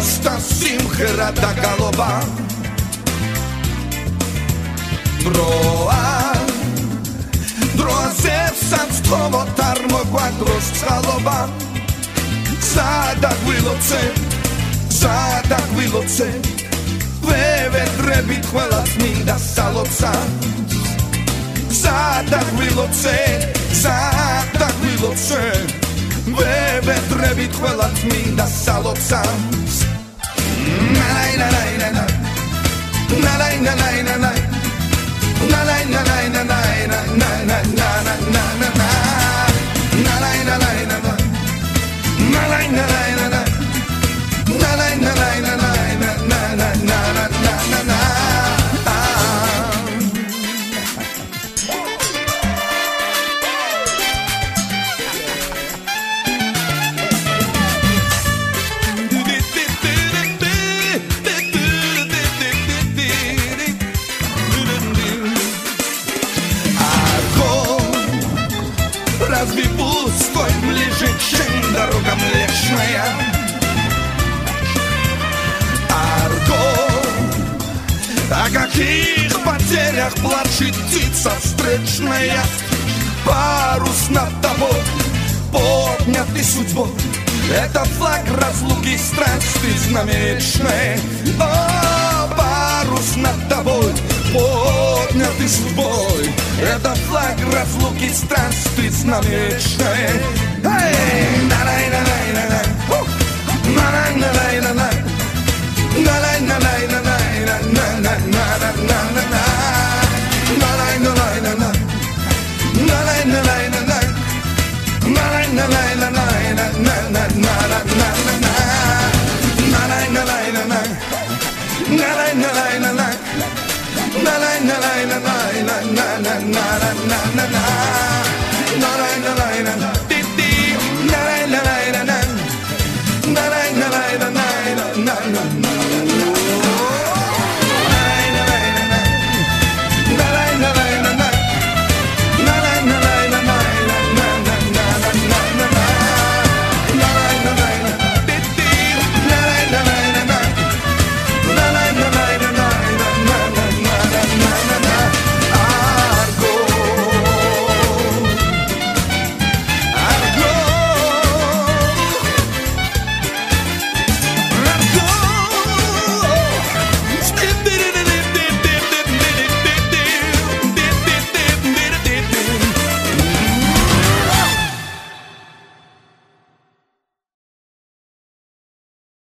Dosta simchera da galoba Droa zepsan strovo tarmo quattro scaloba Zada guiloce Veve trebit hvelat mi da saloca Zada guiloce Veve trebit hvelat mi da saloca Na na na na na Na na na na na na Na na na na na na na na na na na na na Na na na na na na Na na na na na na Na na na na na na na na na na na Разве пустой ближе, чем дорога млечная? Арго, о каких потерях плачет птица встречная? Парус над тобой, поднятый судьбой, это флаг разлуки страсти знамечной. О, парус над тобой, поднятый судьбой, это флаг разлуки страсти знамечной. Эй, на-най-на-най-на-най, на-най-на-най-на-най, на-най-на-най-на-най-на-на-на-на-на-на, на-най-на-най-на-най, на-най-на-най-на-най, на-най-на-най-на-най, на-най-на-най-на-най, на-най-на-най-на-най. Na na na na na na na na na.